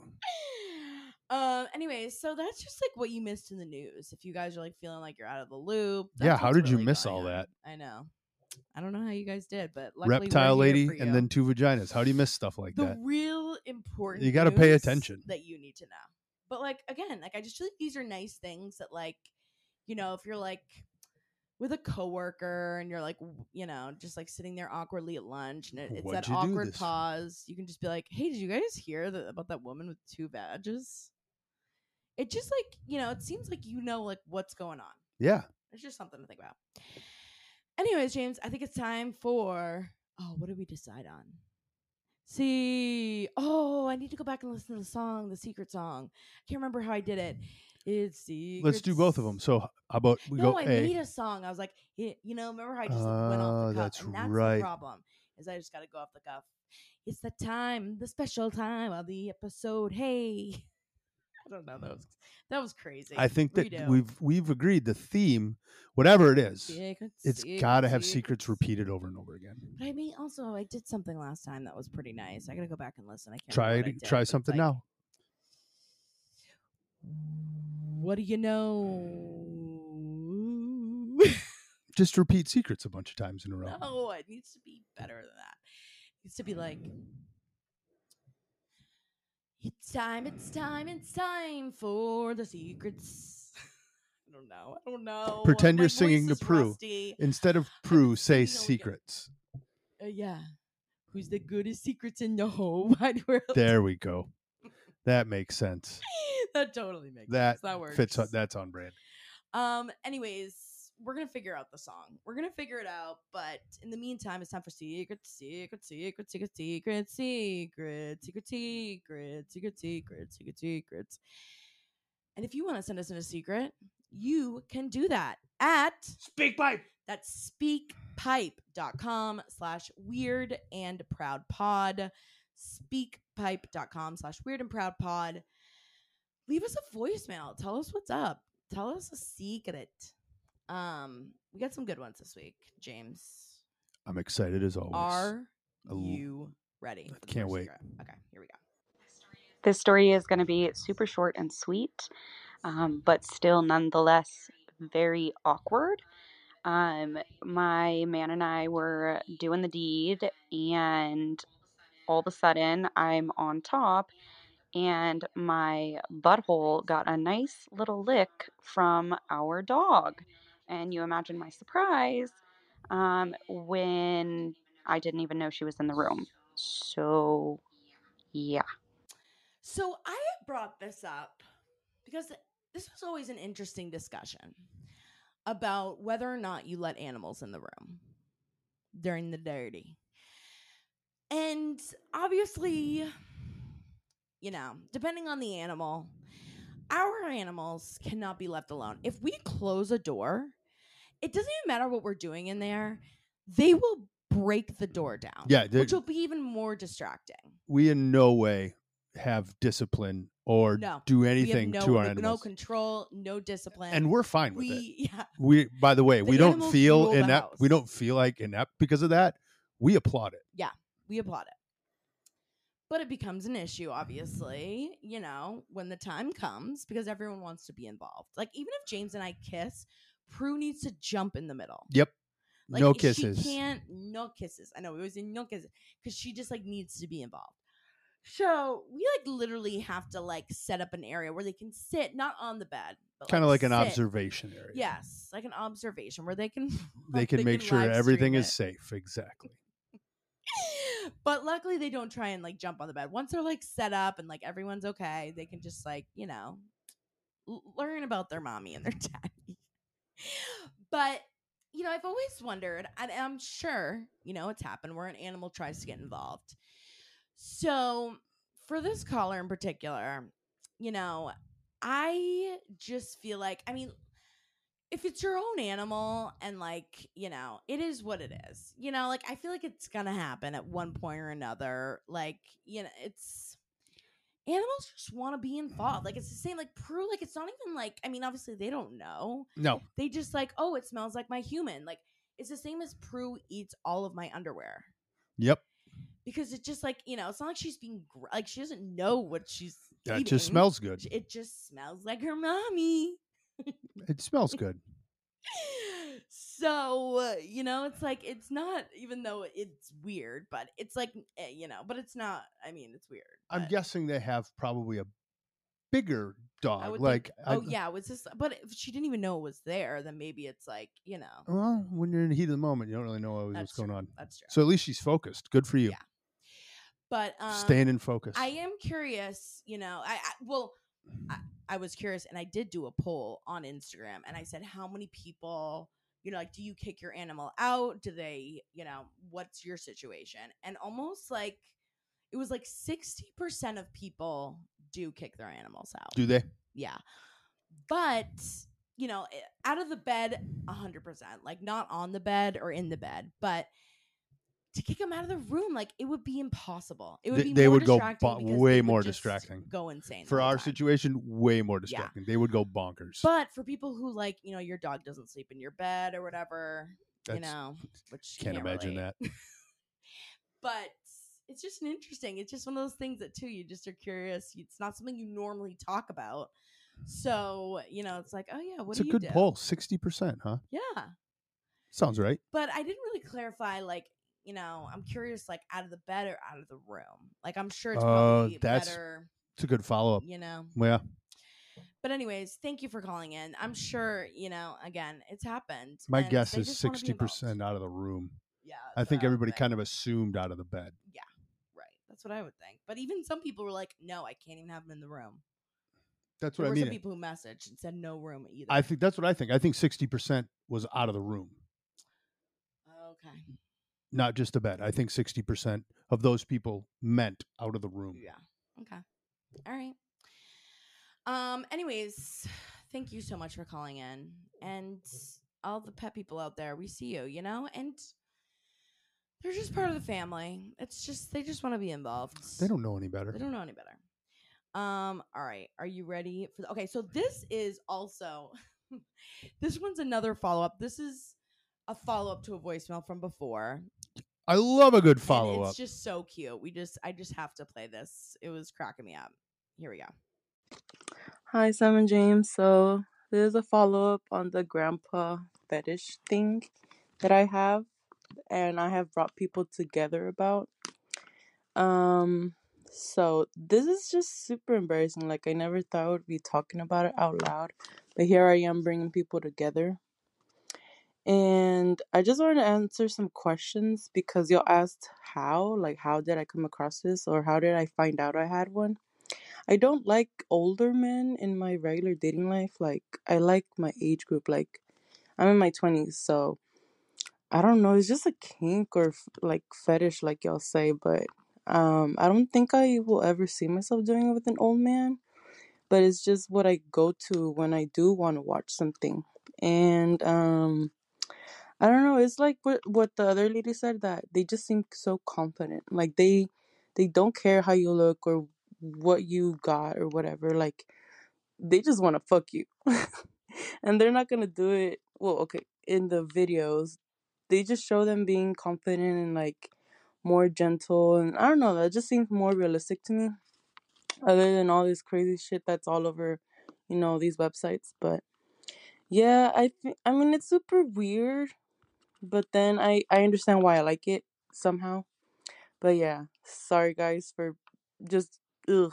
Um. Anyways, so that's just like what you missed in the news. If you guys are like feeling like you're out of the loop, Yeah, that's how what's did you really miss going all on. that? I know. I don't know how you guys did, but luckily Reptile we're here lady for you. and then two vaginas. How do you miss stuff like the that? real important. You gotta pay news attention. that you need to know. But like again, like I just feel like these are nice things that like, you know, if you're like with a coworker and you're like, w- you know, just like sitting there awkwardly at lunch and it, it's What'd that you do awkward this- pause, you can just be like, "Hey, did you guys hear that about that woman with two badges?" It just like, you know, it seems like you know like what's going on. Yeah. It's just something to think about. Anyways, James, I think it's time for oh, what did we decide on? See, oh, I need to go back and listen to the song, the secret song. I can't remember how I did it. It's secret. Let's do both of them. So how about we no, go I A? made a song. I was like, eh, you know, remember how I just like, went off Oh, the cuff? that's and that's right. the problem. Is I just got to go off the cuff. It's the time, the special time of the episode. Hey, I don't know. That was that was crazy. I think that Redo. we've we've agreed the theme, whatever it is, Secret, it's secret, got to have secrets. secrets repeated over and over again. But I mean, also, I did something last time that was pretty nice. I gotta go back and listen. I can't Try remember what I it. did, Try but it's something like, now. What do you know? Just repeat secrets a bunch of times in a row. No, it needs to be better than that. It needs to be like, it's time, it's time, it's time for the secrets. I don't know. I don't know. Pretend My you're voice singing to is Prue. rusty. Instead of been Prue, say singing all weekend. secrets. Uh, yeah. Who's the goodest secrets in the whole wide world? There we go. That makes sense. That totally makes That sense. That works. fits. on- That's on brand. Um. Anyways, we're gonna figure out the song. We're gonna figure it out. But in the meantime, it's time for secret, secret, secret, secret, secret, secret, secret, secret, secret, secret, secret, secrets. And if you want to send us in a secret, you can do that at Speak pipe. that's speakpipe.com slash weird and proud pod. Speakpipe.com slash weird and proud pod. Leave us a voicemail. Tell us what's up. Tell us a secret. Um, we got some good ones this week, James. I'm excited as always. Are Ooh. you ready? I for the can't first wait. secret? Okay, here we go. This story is going to be super short and sweet, um, but still nonetheless very awkward. Um, my man and I were doing the deed, and all of a sudden I'm on top, and my butthole got a nice little lick from our dog. And you imagine my surprise um, when I didn't even know she was in the room. So, yeah. So I brought this up because this was always an interesting discussion about whether or not you let animals in the room during the dirty. And obviously, you know, depending on the animal, our animals cannot be left alone. If we close a door, it doesn't even matter what we're doing in there. They will break the door down. Yeah, which will be even more distracting. We in no way have discipline or No, do we have anything no, to our no animals. control, no discipline. And we're fine with we, it. Yeah. We, by the way, The we don't animals feel rule the inept. We house. don't feel like inept because of that. We applaud it. Yeah, we applaud it. But it becomes an issue, obviously, you know, when the time comes because everyone wants to be involved. Like, even if James and I kiss, Prue needs to jump in the middle. Yep. Like, no she kisses. can't, no kisses. I know, we always say no kisses because she just, like, needs to be involved. So we, like, literally have to, like, set up an area where they can sit, not on the bed, but Kind of like, like an sit. observation area. Yes, like an observation where they can They can make sure live everything stream is it. safe. Exactly. But luckily they don't try and like jump on the bed. Once they're like set up and like everyone's okay, they can just like, you know, l- learn about their mommy and their daddy. But, you know, I've always wondered, and I'm sure, you know, it's happened where an animal tries to get involved. So for this caller in particular, you know, I just feel like, I mean, if it's your own animal and like, you know, it is what it is. You know, like I feel like it's gonna happen at one point or another. Like, you know, it's animals just want to be involved. Like it's the same like Prue, like it's not even like, I mean, obviously they don't know. No. They just like, oh, it smells like my human. Like it's the same as Prue eats all of my underwear. Yep. Because it's just like, you know, it's not like she's being gr- like she doesn't know what she's That eating. just smells good. It just smells like her mommy. It smells good. So, uh, you know, it's like, it's not, even though it's weird, but it's like, eh, you know, but it's not, I mean, it's weird. I'm but guessing they have probably a bigger I dog. would Like, think, I- oh, yeah, it was just, but if she didn't even know it was there, then maybe it's like, you know, well, when you're in the heat of the moment, you don't really know always that's what's going true. on. That's true. So at least she's focused. Good for you. Yeah. But, um, Staying in focus. I am curious, you know, I, I well, I, I was curious and I did do a poll on Instagram and I said, how many people, you know, like, do you kick your animal out? Do they, you know, what's your situation? And almost like, it was like sixty percent of people do kick their animals out. Do they? Yeah. But, you know, eh, out of the bed, one hundred percent. Like, not on the bed or in the bed, but to kick them out of the room, like, it would be impossible. It would They- be they more would go distracting bo- because way they would more just distracting. go insane the For whole our time. situation, way more distracting. They would go bonkers. But for people who, like, you know, your dog doesn't sleep in your bed or whatever, you That's- know, which Can't can't imagine relate. that. But it's just an interesting. It's just one of those things that too you just are curious. It's not something you normally talk about. So you know, it's like, oh yeah, what It's do a you good do? poll. sixty percent, huh? Yeah, Sounds right. but I didn't really clarify. Like, you know, I'm curious, like out of the bed or out of the room. Like, I'm sure it's Uh, probably that's- better. It's a good follow up. You know. Yeah. But anyways, thank you for calling in. I'm sure, you know, again, it's happened. My and guess they is just wanna be sixty involved. percent out of the room. Yeah, I that's think what would everybody think. kind of assumed out of the bed. Right. That's what I would think. But even some people were like, no, I can't even have them in the room. That's There what I were mean. some people who messaged and said no room either. I think that's what I think. I think sixty percent was out of the room, Okay. not just the bed. I think sixty percent of those people meant out of the room. Yeah. Okay. All right. Um. Anyways, thank you so much for calling in, and all the pet people out there. We see you. You know, and they're just part of the family. It's just they just want to be involved. They don't know any better. They don't know any better. Um. All right. Are you ready for? The, okay. So this is also. This one's another follow up. This is a follow up to a voicemail from before. I love a good And follow it's up. just so cute. We just I just have to play this. It was cracking me up. Here we go. Hi, Sam and James. So this is a follow up on the grandpa fetish thing that I have, and I have brought people together about. Um, so this is just super embarrassing. Like, I never thought I would be talking about it out loud, but here I am bringing people together. And I just wanted to answer some questions because y'all asked how, like, how did I come across this, or how did I find out I had one? I don't like older men in my regular dating life. Like, I like my age group. Like, I'm in my twenties, so I don't know. It's just a kink or f- like fetish, like y'all say. But Um, I don't think I will ever see myself doing it with an old man, but it's just what I go to when I do want to watch something. And um, I don't know. It's like what what the other lady said, that they just seem so confident. Like they they don't care how you look or what you got or whatever. Like they just want to fuck you, and they're not gonna do it. Well, okay, in the videos, they just show them being confident and like more gentle, and I don't know. That just seems more realistic to me, other than all this crazy shit that's all over, you know, these websites. But yeah, I think I mean it's super weird, but then I I understand why I like it somehow. But yeah, sorry guys for just ugh.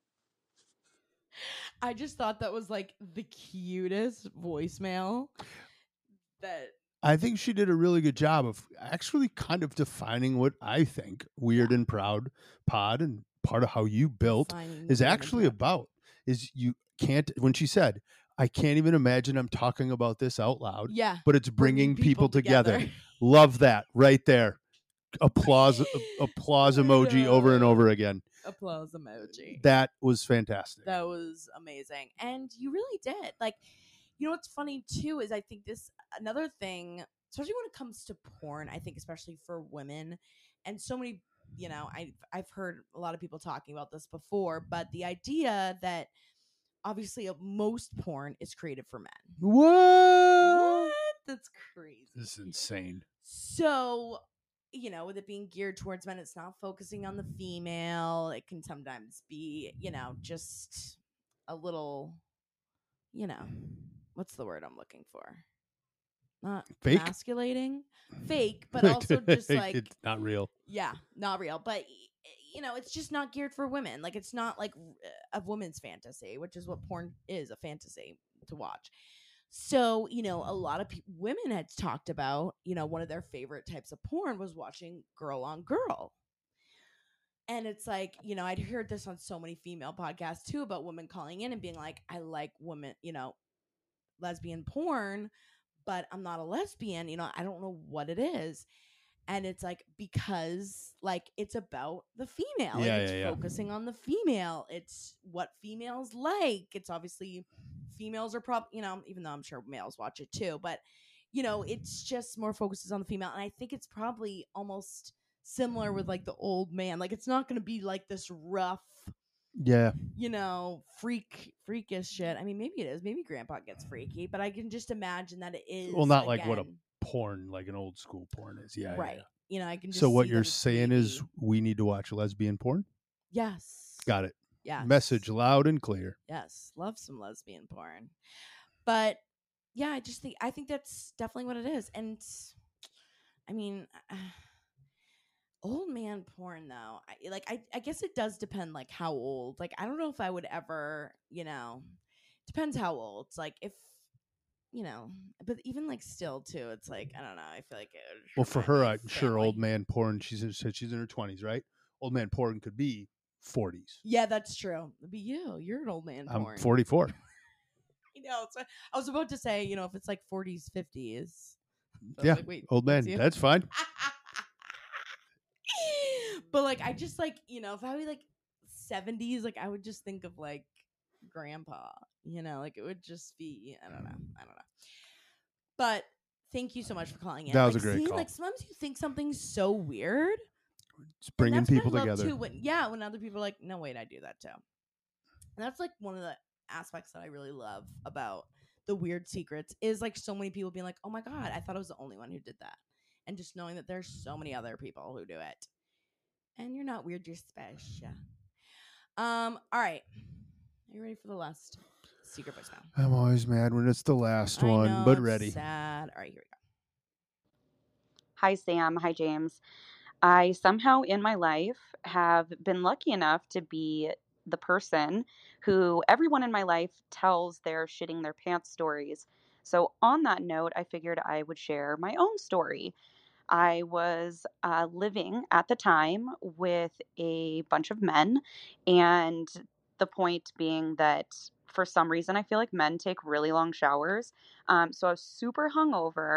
I just thought that was like the cutest voicemail that I think she did a really good job of actually kind of defining what I think Weird and Proud Pod and part of how you built defining is Weird and actually Proud. about. Is you can't, when she said, I can't even imagine I'm talking about this out loud, Yeah, but it's bringing, people, together. together. Love that right there. Applause, a- applause emoji over and over again. Applause emoji. That was fantastic. That was amazing. And you really did. Like, you know what's funny too is I think this another thing, especially when it comes to porn, I think especially for women, and so many, you know, I I've heard a lot of people talking about this before, but the idea that obviously uh, most porn is created for men. What? What? That's crazy. This is insane. So, you know, with it being geared towards men, it's not focusing on the female. It can sometimes be, you know, just a little, you know, what's the word I'm looking for? Not Fake? emasculating, fake, but also just like it's not real. yeah, not real. But you know, it's just not geared for women. Like it's not like a woman's fantasy, which is what porn is, a fantasy to watch. So, you know, a lot of pe- women had talked about, you know, one of their favorite types of porn was watching girl on girl. And it's like, you know, I'd heard this on so many female podcasts too about women calling in and being like, I like women, you know, lesbian porn, but I'm not a lesbian, you know, I don't know what it is. And it's like, because like it's about the female. Yeah, and it's yeah, yeah. focusing on the female. It's what females like. It's obviously females are probably, you know, even though I'm sure males watch it too, but you know, it's just more focuses on the female. And I think it's probably almost similar with like the old man. Like it's not going to be like this rough, Yeah. you know, freak freakish shit. I mean, maybe it is. Maybe grandpa gets freaky, but I can just imagine that it is. Well, not like what a again, porn, like an old school porn is. Yeah. yeah, right. yeah. You know, I can just So what see you're them saying is creepy. we need to watch lesbian porn? Yes. Got it. Yes. Message loud and clear. Yes. Love some lesbian porn. But yeah, I just think I think that's definitely what it is. And I mean, uh, old man porn though. I, like I I guess it does depend like how old. Like I don't know if I would ever, you know, depends how old. It's like if you know, but even like still too, it's like I don't know. I feel like it would Well, for remind her, me I'm of sure old family. man porn, she's in, said she's in her twenties, right? Old man porn could be forties. Yeah, that's true. It'd be you. You're an old man I'm porn. forty-four. I know. So I was about to say, you know, if it's like forties, fifties. I was Yeah, like, wait, old man. that's you? That's fine. But like, I just like, you know, if I was like seventies, like I would just think of like grandpa, you know, like it would just be, I don't know, I don't know. But thank you so much for calling in. That was like, a great seeing, call. Like sometimes you think something's so weird, It's and bringing that's what I people love, together. too. When yeah, when other people are like, no, wait, I do that too. And that's like one of the aspects that I really love about the weird secrets is like so many people being like, oh my god, I thought I was the only one who did that, and just knowing that there's so many other people who do it. And you're not weird, you're special. Um, all right. Are you ready for the last secret voicemail? I'm always mad when it's the last I one, know, but it's ready. sad. All right, here we go. Hi, Sam. Hi, James. I somehow in my life have been lucky enough to be the person who everyone in my life tells their shitting their pants stories. So, on that note, I figured I would share my own story. I was uh, living at the time with a bunch of men, and the point being that for some reason I feel like men take really long showers. Um, so I was super hungover,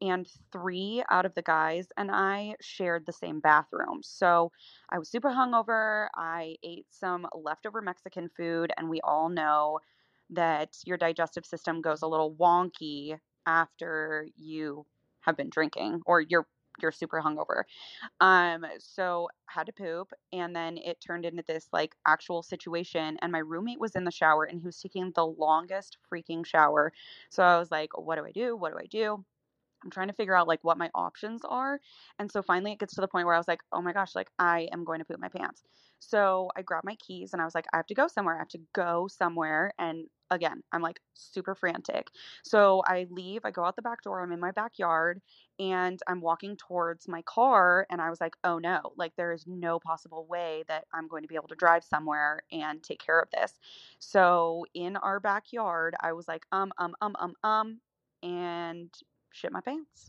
and three out of the guys and I shared the same bathroom. So I was super hungover. I ate some leftover Mexican food, and we all know that your digestive system goes a little wonky after you have been drinking or you're you're super hungover. Um, so had to poop, and then it turned into this like actual situation. And my roommate was in the shower, and he was taking the longest freaking shower. So I was like, what do I do? What do I do? I'm trying to figure out like what my options are. And so finally it gets to the point where I was like, oh my gosh, like I am going to poop my pants. So I grabbed my keys and I was like, I have to go somewhere. I have to go somewhere. And again, I'm like super frantic. So I leave, I go out the back door, I'm in my backyard, and I'm walking towards my car. And I was like, oh no, like there is no possible way that I'm going to be able to drive somewhere and take care of this. So in our backyard, I was like, um, um, um, um, um, and shit my pants.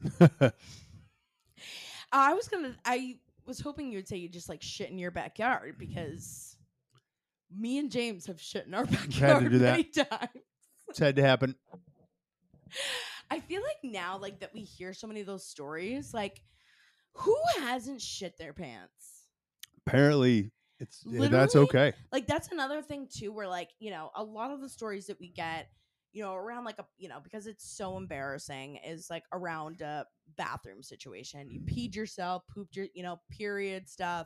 I was gonna. I was hoping you would say you just like shit in your backyard, because me and James have shit in our backyard do that. many times. It's had to happen. I feel like now, like that we hear so many of those stories, like who hasn't shit their pants? Apparently, it's yeah, that's Literally, okay. Like that's another thing too, where like, you know, a lot of the stories that we get, you know, around like a, you know, because it's so embarrassing, is like around a bathroom situation. You peed yourself, pooped your, you know, period stuff.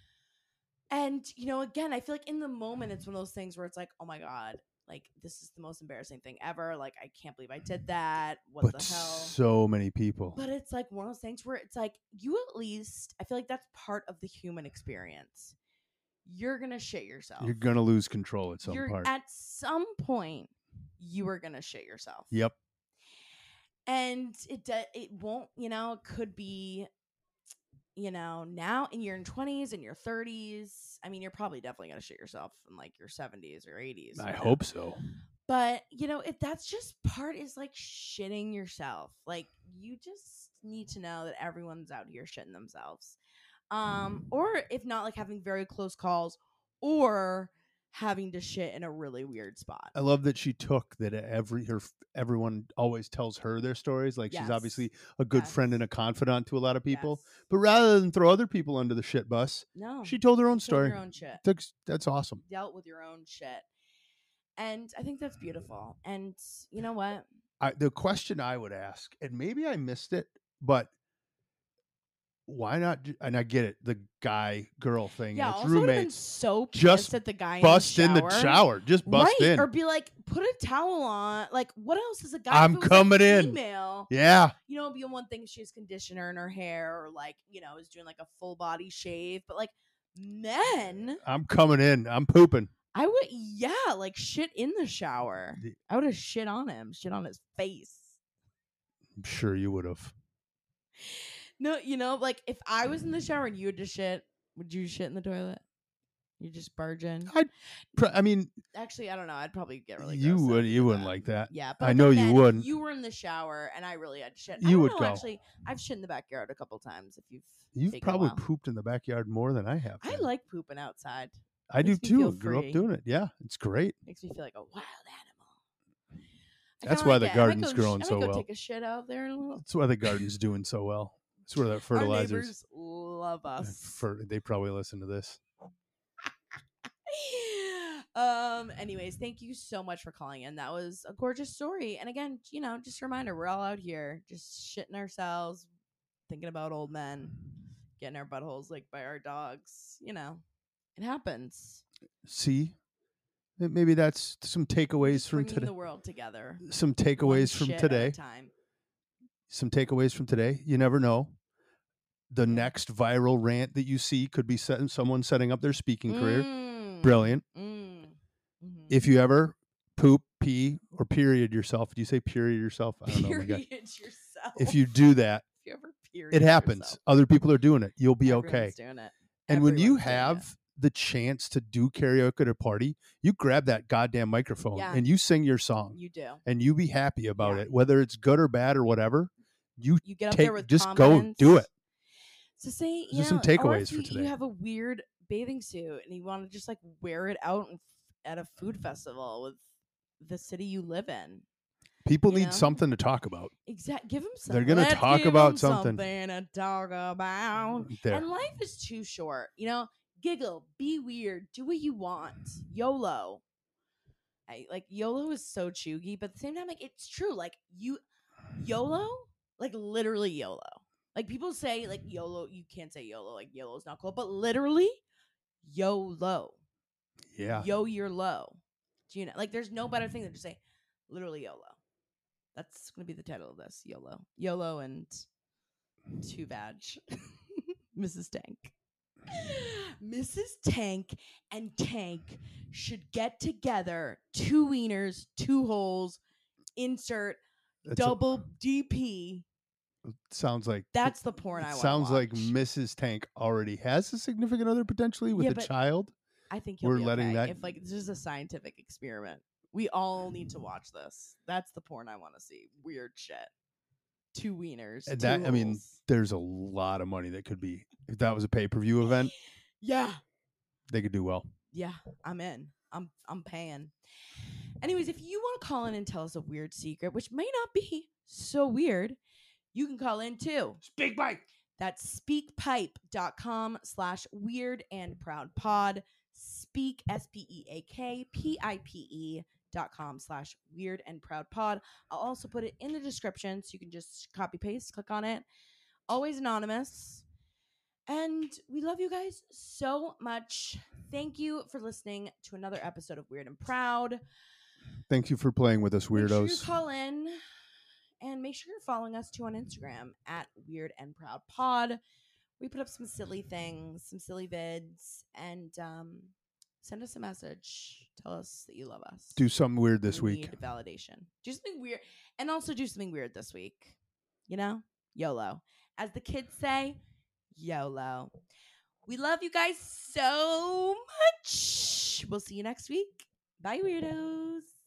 And, you know, again, I feel like in the moment, it's one of those things where it's like, oh my God, like this is the most embarrassing thing ever. Like, I can't believe I did that. What But the hell? so many people. But it's like one of those things where it's like, you at least, I feel like that's part of the human experience. You're going to shit yourself. You're gonna lose control at some You're, part. At some point, you are going to shit yourself. Yep. And it do, it won't, you know, it could be, you know, now in your twenties and your thirties. I mean, you're probably definitely going to shit yourself in like your seventies or eighties. I you know? hope so. But, you know, if that's just part is like shitting yourself. Like, you just need to know that everyone's out here shitting themselves. Um, or if not, like having very close calls or having to shit in a really weird spot. I love that she took that every her everyone always tells her their stories. Like Yes. she's obviously a good Yes. friend and a confidant to a lot of people. Yes. But rather than throw other people under the shit bus, No. she told her own Told story. your own shit. Took, that's awesome. Dealt with your own shit. And I think that's beautiful. And you know what? I, the question I would ask, and maybe I missed it, but why not? do- And I get it, the guy girl thing. Yeah, and it's also would have been roommates. so pissed Just at the guy Bust in in the the shower. shower. Just bust right. in. Or be like, put a towel on. Like, what else is a guy? I'm if it was, coming like, in. Female, Yeah. you know, it'd be one thing if she has conditioner in her hair, or like, you know, is doing like a full body shave. But like men, I'm coming in. I'm pooping. I would, yeah, like shit in the shower. The- I would have shit on him, shit on his face. I'm sure you would have. No, you know, like if I was in the shower and you had to shit, would you shit in the toilet? You just barge in. I'd pr- I mean, Actually, I don't know. I'd probably get really. you grossed out would. to You do wouldn't that. like that. Yeah, but I like, know you again, wouldn't. If you were in the shower and I really had to shit, I You don't would know, go. Actually, I've shit in the backyard a couple times. If you've You've taken a probably while. pooped in the backyard more than I have. I then. like pooping outside. I do makes me too. feel I grew free. up doing it. Yeah, it's great. Makes me feel like a wild animal. I That's kinda why like the it. I might garden's go growing sh- so I might go well. take a shit out there in a little. That's why the garden's doing so well. That's where that Our fertilizers. neighbors love us. For, they probably listen to this. um anyways, thank you so much for calling in. That was a gorgeous story. And again, you know, just a reminder, we're all out here just shitting ourselves, thinking about old men, getting our buttholes licked by our dogs. You know, it happens. See, May- maybe that's some takeaways Just from bringing today. the world together. Some One takeaways from shit at a today. time. Some takeaways from today. You never know. The Yeah. next viral rant that you see could be set, someone setting up their speaking career. Mm, Brilliant. mm, mhm. If you ever poop, pee, or period yourself, do you say period yourself? I don't know. my God. Period yourself. If you do that, If you ever period it happens. yourself, Other people are doing it. You'll be okay. everyone's doing it. And when you Everyone's doing it. have the chance to do karaoke at a party, you grab that goddamn microphone Yeah. and you sing your song You do. and you be happy about Yeah. it, whether it's good or bad or whatever. You You get up take there with just go confidence. do it. So say, you Those are some know, or takeaways if for you, today. You have a weird bathing suit and you want to just like wear it out in, at a food festival with the city you live in. People you need know? something to talk about. Exact. Give them something. They're gonna Let's talk give about 'em something. something to talk about. There. And life is too short. You know, giggle, be weird, do what you want. YOLO. I, like YOLO is so chuggy, but at the same time, like it's true. Like you, YOLO, like literally YOLO. Like people say, like YOLO, you can't say YOLO. Like YOLO is not cool, but literally YOLO. Yeah. Yo, you're low. Do you know? Like, there's no better thing than to say, literally YOLO. That's gonna be the title of this. YOLO, YOLO, and too bad, Missus Tank. Missus Tank and Tank should get together. Two wieners, two holes. Insert That's a- double D P. sounds like That's the porn it I want. sounds like Missus Tank already has a significant other potentially with Yeah, a but child. I think you'll we're be letting okay. that- If like this is a scientific experiment, we all need to watch this. That's the porn I want to see. Weird shit. Two wieners. And two that I mean, holes. there's a lot of money that could be if that was a pay per view event. Yeah. They could do well. Yeah, I'm in. I'm I'm paying. Anyways, if you want to call in and tell us a weird secret, which may not be so weird, you can call in too. Speak Mike. That's speakpipe.com slash weird and proud pod. Speak, S P E A K P I P E dot com slash weird and proud pod. I'll also put it in the description so you can just copy paste, click on it. Always anonymous. And we love you guys so much. Thank you for listening to another episode of Weird and Proud. Thank you for playing with us, Make sure you weirdos. call in and make sure you're following us too on Instagram at Weird and Proud Pod. We put up some silly things, some silly vids, and um, send us a message. Tell us that you love us. Do something weird this We week. need validation. Do something weird, and also do something weird this week. You know, YOLO. As the kids say, YOLO. We love you guys so much. We'll see you next week. Bye, weirdos.